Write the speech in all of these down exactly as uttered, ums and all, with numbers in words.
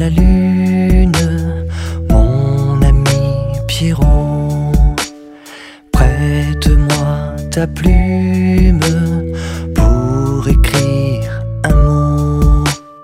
lune, mon ami Pierrot, prête-moi ta plume pour écrire un mot.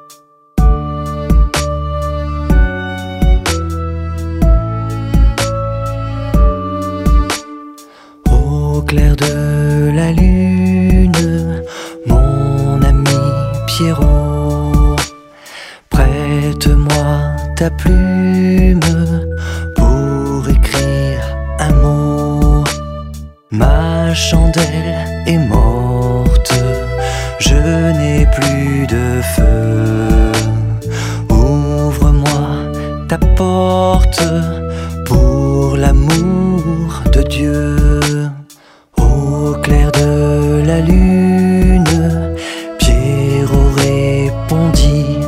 Au clair de la lune, mon ami Pierrot, prête-moi ta plume pour écrire un mot. Ma chandelle est morte, je n'ai plus de feu. Ouvre-moi ta porte pour l'amour de Dieu. Au clair de la lune, Pierrot répondit: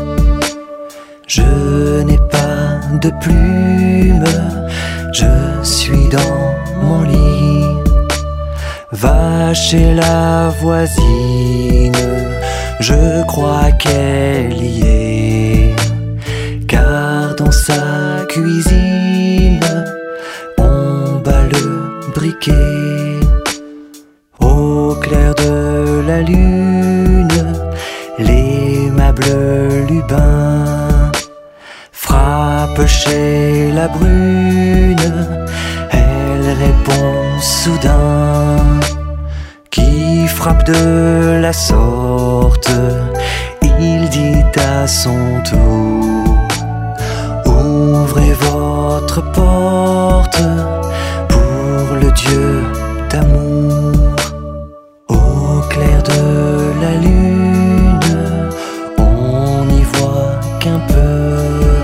je n'ai pas de plume, je suis dans mon lit. Va chez la voisine, je crois qu'elle y est, car dans sa cuisine, on bat le briquet. Au clair de la lune, l'aimable Lubin frappe chez la brune. Elle répond soudain: qui frappe de la sorte? Il dit à son tour: ouvrez votre porte pour le Dieu d'amour. Au clair de la lune, on n'y voit qu'un peu.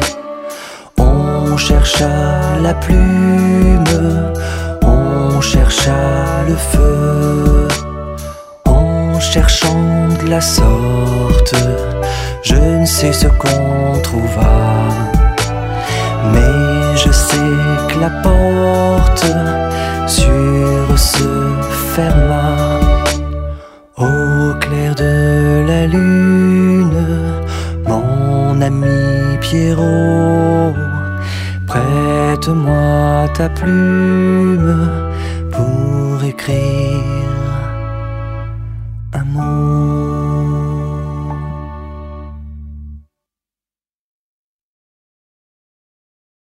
On chercha la plume, on chercha le feu. En cherchant de la sorte, je ne sais ce qu'on trouva, mais je sais que la porte sur se ferma. Au clair de la lune, mon ami Pierrot, prête-moi ta plume pour écrire